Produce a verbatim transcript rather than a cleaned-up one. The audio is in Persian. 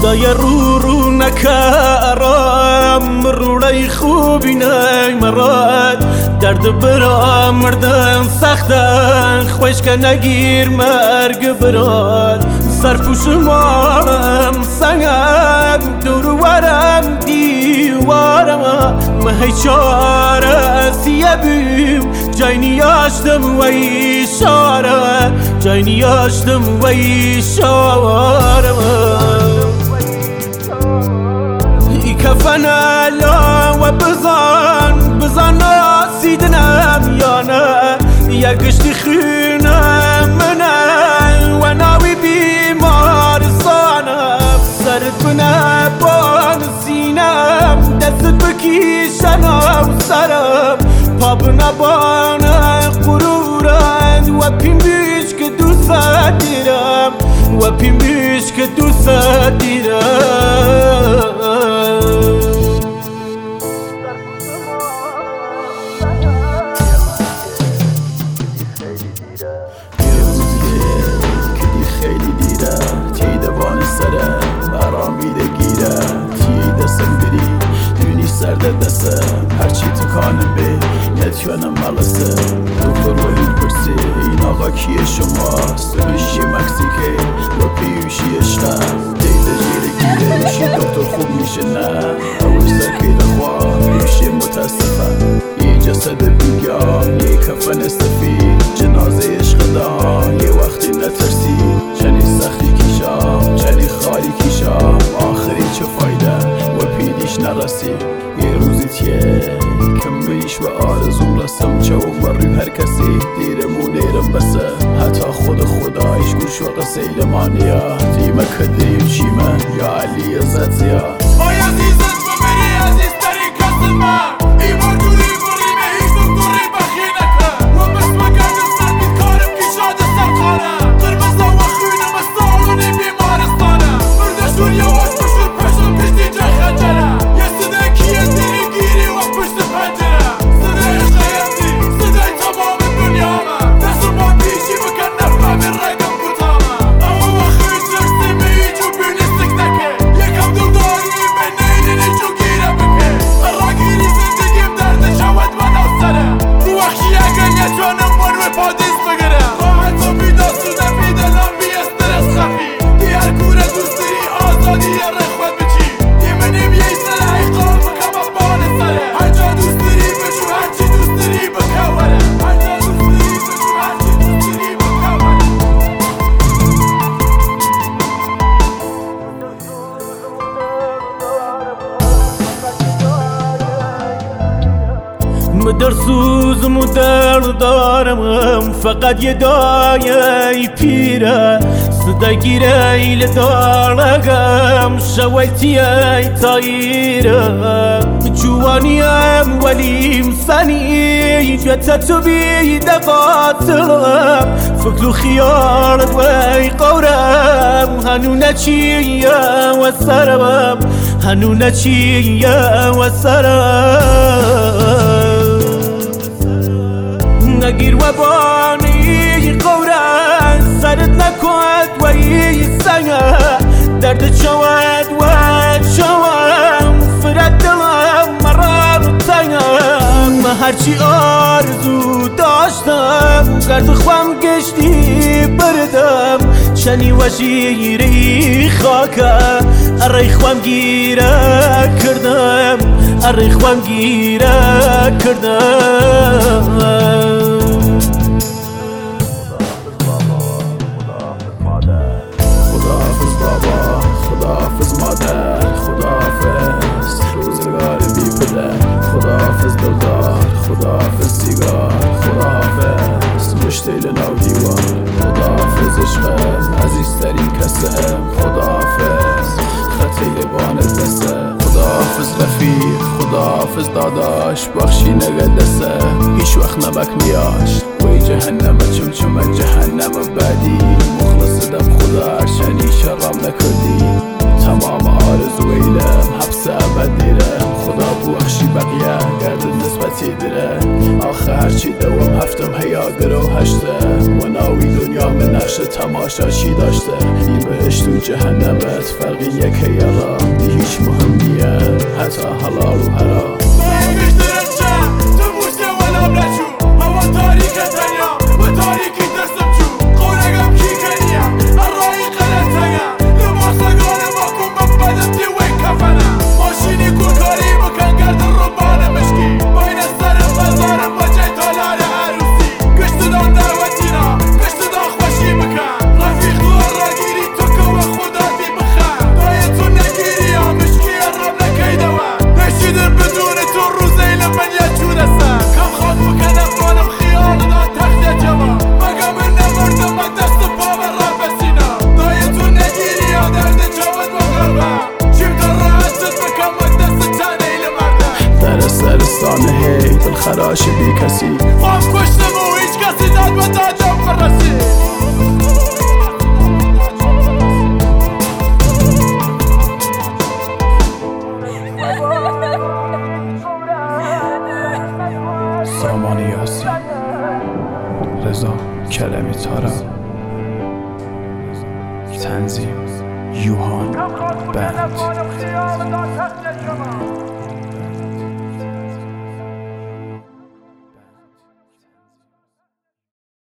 خدای رو رو نکرم روڑای خوبی نی مراد درد برا مردن سختن خوش که نگیر مرگ براد سرپوش مارم سنگم دور ورم دیوارم مهی چاره سیه بیم جای نیاشتم و ایشاره جای نیاشتم و ایشاره ای کفن الا و بزن بزن ناسیدنم یا نه یا گشتی خونم منه و ناوی بیمارستانم سرت بنه بان سینم دستت بکیشنم سرم پا بنه بان قرورم و پیم بیش که دوست دیرم و پیم بیش که دوست دیرم خیلی دیره تی دوان سرم آرامیده گیره تی دستم بری دونی سرد دستم هرچی تکانم بی نتیانم مالسه دکتر وحید پرسی این آقا کیه شماست میشی مکسیکی و پیوشی اشتم دیده جیره گیره میشی دکتر خوب میشه نه اوش سرکیده خواه میشی متاسفه یه جسد بیگان یه کفن استفید جنازه عشق دان یه وقتی نترسی چنی سختی کیشام چنی خالی کیشام آخری چه فایده و پیدیش نرسی یه روزی تیه کم بیش و آرزوم رسم چه و روی هر کسی دیرمو نیرم بسه حتی خود خدایش گوش و قصیل مانیا دیمه کدریم چیمه یا علی عزت زیاد آی عزیزت ببری عزیزترین کس من ای برجوری بریمه هیچ دکتری بخیه نکن و بس مگرد سر بیکارم کشاد سرخانم قرمزه و خونم استعالونی بیمارستانم بردشون یواش بشون پشم پشتی جای خنجرم یه صدای کیه دیری گیری و پشت پنجرم صدای عشق حیاتی صدای تمام دنیامه دستم با پیشی بکن نفهم رایدم بوتامه اما وقتی ترسی می جو بیونیستک نکه یکم دو داری به نیلینی جو گیره بکه راگیری زندگیم درد شود و نوستره تو وقتی اگر یجانم منو پادیس بگرم خواهد تو بیداستونه بیدلم بی استرس خفی دی هر کوره دوستری آزادی رخوت بچی دی منیم یه سره قلب بکم بان سره هر جا دوستری بشو هرچی دوستری بکوره هر جا دوستری بشو هرچی دوستری بکوره مدر سوزم و درد دارم فقط یه دایه پیره صدا گیره ایل دارم شویتی ای تاییره جوانیم ولیم سنی جتا تو بیده قاتلم فکر و خیالت وی قورم هنو نچیه و سرم هنو نچیه و سرم نگیر و بانی قورن سرت نکند و ای سنگه درد چود و چوم فرد دلم مرار تنگم هرچی آرزو داشتم گرد خوام گشتی بردم چنی و شیری خاکه اری خوام گیره کردم اری خوام گیره کردم خداحافظ بابا خداحافظ مادر خداحافظ روزگار بی پدر خداحافظ دلدار خداحافظ سیگار خداحافظ مشتیل نو دیوار خداحافظ عشقم عزیزترین کسم خداحافظ خطه بانت دسته خداحافظ رفیق خداحافظ داداش بخشی نگه دسته هیچ وقت نمک نیاش وی جهنم چم چم جهنم بعدی مخلص دم خدا شنی شرم نکردی تمام آرزو ایلم حبس ابد دیرم خدا بخشی بقیه گرد نسبتی دیره آخه هرچی دوام هفتم هیا گرو هشته و ناوی دنیا آدم نقش تماشا چی داشته؟ این بهشت و جهنمت فرقی یکه یالا دی هیچ مهم نیه حتی حلال و حرام سرستان هی دل خراش بی کسی خواهم کشتم و هیچ کسی داد و دادم فرسی سامان یاسی رضا کلمی تارا تنظیم یوهان بند